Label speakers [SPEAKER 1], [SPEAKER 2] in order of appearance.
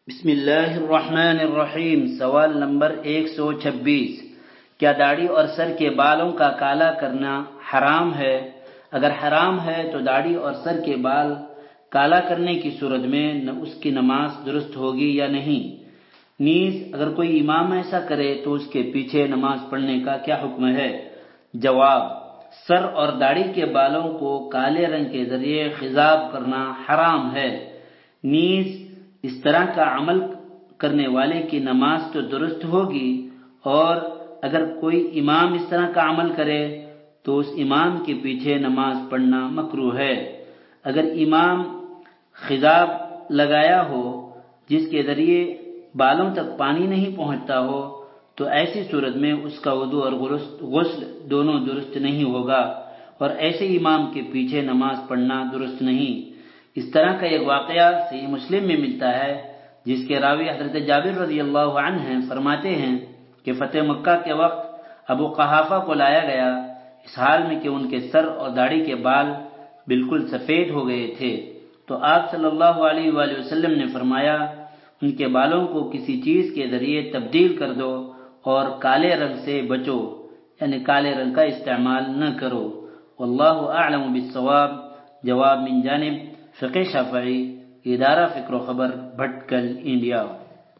[SPEAKER 1] بسم اللہ الرحمن الرحیم۔ سوال نمبر 126، کیا داڑھی اور سر کے بالوں کا کالا کرنا حرام ہے؟ اگر حرام ہے تو داڑھی اور سر کے بال کالا کرنے کی صورت میں اس کی نماز درست ہوگی یا نہیں؟ نیز اگر کوئی امام ایسا کرے تو اس کے پیچھے نماز پڑھنے کا کیا حکم ہے؟ جواب: سر اور داڑھی کے بالوں کو کالے رنگ کے ذریعے خضاب کرنا حرام ہے۔ نیز اس طرح کا عمل کرنے والے کی نماز تو درست ہوگی، اور اگر کوئی امام اس طرح کا عمل کرے تو اس امام کے پیچھے نماز پڑھنا مکروہ ہے۔ اگر امام خضاب لگایا ہو جس کے ذریعے بالوں تک پانی نہیں پہنچتا ہو تو ایسی صورت میں اس کا وضو اور غسل دونوں درست نہیں ہوگا، اور ایسے امام کے پیچھے نماز پڑھنا درست نہیں۔ اس طرح کا ایک واقعہ صحیح مسلم میں ملتا ہے، جس کے راوی حضرت جابر رضی اللہ عنہ ہیں۔ فرماتے ہیں کہ فتح مکہ کے وقت ابو قحافہ کو لایا گیا، اس حال میں کہ ان کے سر اور داڑھی کے بال بالکل سفید ہو گئے تھے، تو آپ صلی اللہ علیہ وآلہ وسلم نے فرمایا ان کے بالوں کو کسی چیز کے ذریعے تبدیل کر دو اور کالے رنگ سے بچو، یعنی کالے رنگ کا استعمال نہ کرو۔ واللہ اعلم بالصواب۔ جواب من جانب فقہ شافعی، ادارہ فکر و خبر، بھٹکل، انڈیا۔